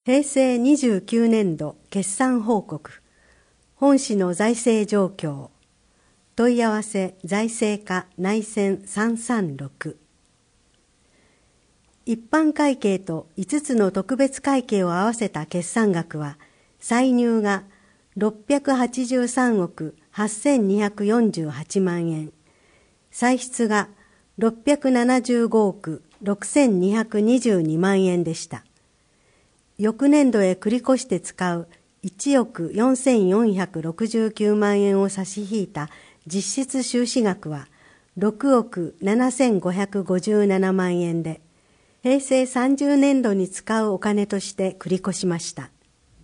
平成29年度決算報告。本市の財政状況。問い合わせ財政課内線336。一般会計と5つの特別会計を合わせた決算額は、歳入が683億8248万円、歳出が675億6222万円でした。翌年度へ繰り越して使う1億4469万円を差し引いた実質収支額は6億7557万円で、平成30年度に使うお金として繰り越しました。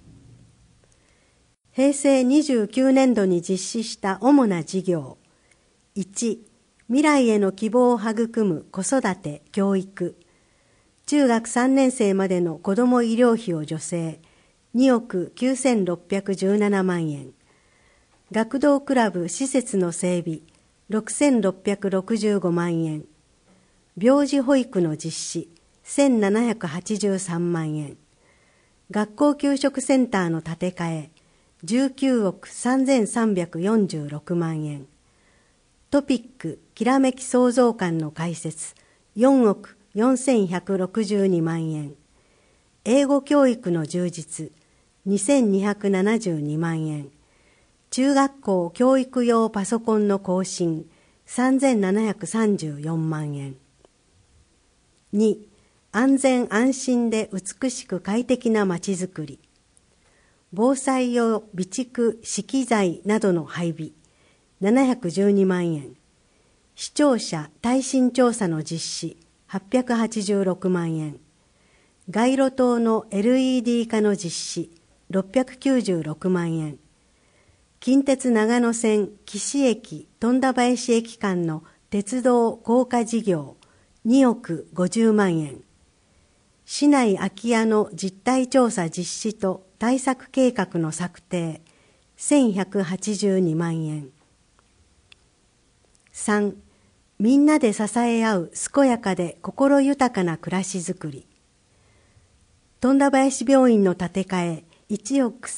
平成29年度に実施した主な事業。1、未来への希望を育む子育て・教育。中学3年生までの子ども医療費を助成、2億9617万円。学童クラブ施設の整備、6665万円。病児保育の実施、1783万円。学校給食センターの建て替え、19億3346万円。トピックきらめき創造館の開設、4億4162万円。英語教育の充実、2272万円。中学校教育用パソコンの更新、3734万円。2、安全安心で美しく快適なまちづくり。防災用備蓄資機材などの配備、712万円。視聴者耐震調査の実施、886万円。街路灯の LED 化の実施、696万円。近鉄長野線岸駅富田林駅間の鉄道高架事業、2億50万円。市内空き家の実態調査実施と対策計画の策定、1182万円。3、みんなで支え合う健やかで心豊かな暮らしづくり。富田林病院の建て替え、1億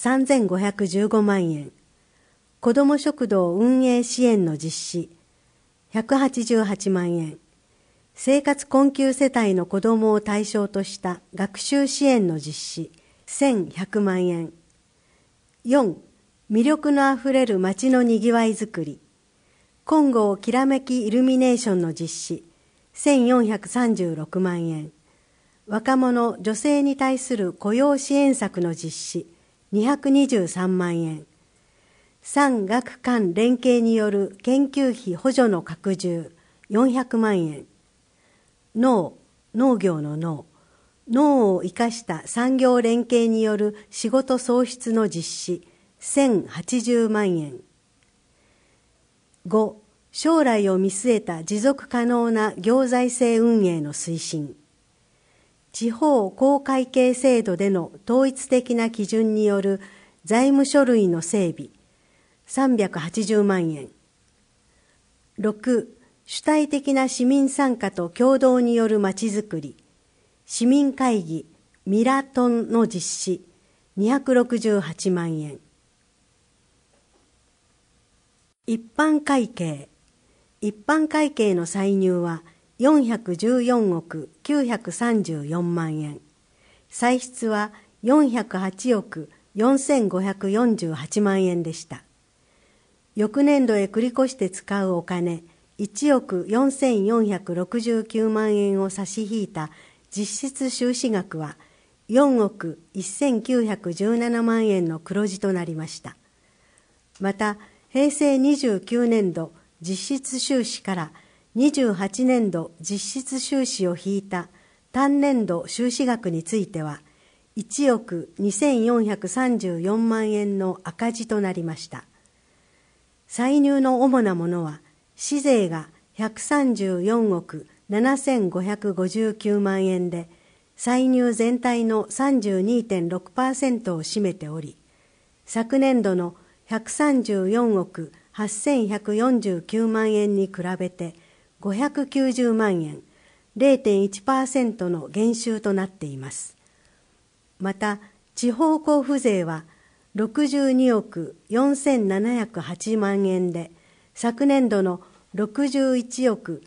3515万円。子ども食堂運営支援の実施、188万円。生活困窮世帯の子どもを対象とした学習支援の実施、1100万円。4、魅力のあふれる街のにぎわいづくり。金剛きらめきイルミネーションの実施、1436万円。若者・女性に対する雇用支援策の実施、223万円。産学官連携による研究費補助の拡充、400万円。農業の農を生かした産業連携による仕事創出の実施、1080万円。5、将来を見据えた持続可能な行財政運営の推進。地方公会計制度での統一的な基準による財務書類の整備、380万円。6、主体的な市民参加と協働によるまちづくり。市民会議ミラトンの実施、268万円。一般会計。一般会計の歳入は414億934万円。歳出は408億4548万円でした。翌年度へ繰り越して使うお金、1億4469万円を差し引いた実質収支額は4億1917万円の黒字となりました。また、平成29年度実質収支から28年度実質収支を引いた単年度収支額については1億2434万円の赤字となりました。歳入の主なものは、市税が134億7559万円で、歳入全体の 32.6% を占めており、昨年度の134億8149万円に比べて590万円、0.1% の減収となっています。また、 地方交付税は62億4708万円で、昨年度の61億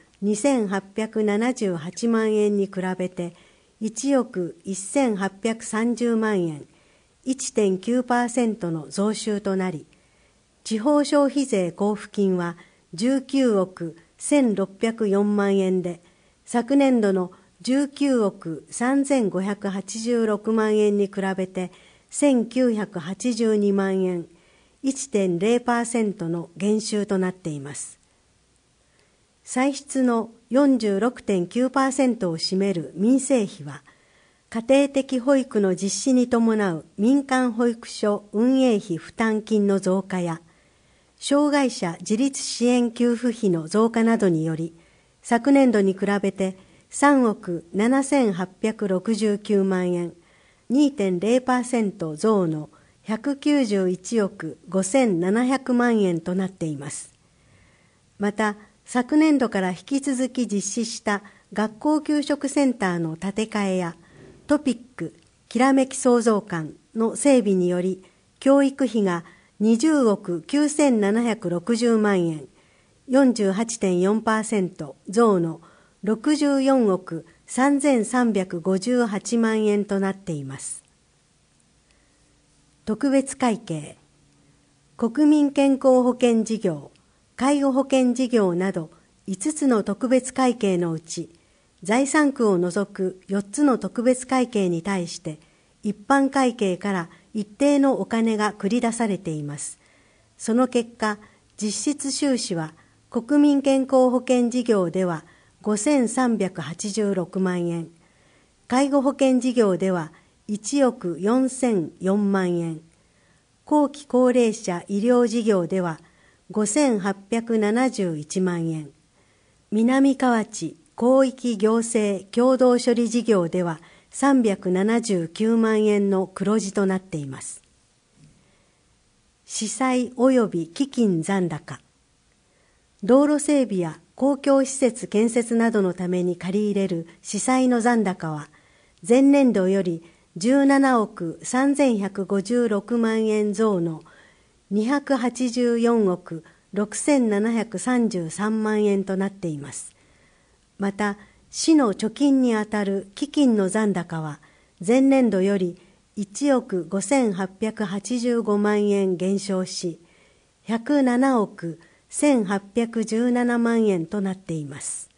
2878万円に比べて1億1830万円、1.9% の増収となり、地方消費税交付金は19億1604万円で、昨年度の19億3586万円に比べて1982万円、1.0% の減収となっています。歳出の 46.9% を占める民生費は、家庭的保育の実施に伴う民間保育所運営費負担金の増加や、障害者自立支援給付費の増加などにより、昨年度に比べて3億7869万円、2.0% 増の191億5700万円となっています。また、昨年度から引き続き実施した学校給食センターの建て替えやトピックきらめき創造館の整備により、教育費が20億9760万円、48.4% 増の64億3358万円となっています。特別会計、国民健康保険事業、介護保険事業など5つの特別会計のうち、財産区を除く4つの特別会計に対して一般会計から一定のお金が繰り出されています。その結果、実質収支は国民健康保険事業では5386万円、介護保険事業では1億4004万円、後期高齢者医療事業では5871万円、南河内広域行政共同処理事業では379万円の黒字となっています。司債及び基金残高、道路整備や公共施設建設などのために借り入れる司債の残高は前年度より17億3156万円増の284億6733万円となっています。また、市の貯金にあたる基金の残高は前年度より1億5885万円減少し、107億1817万円となっています。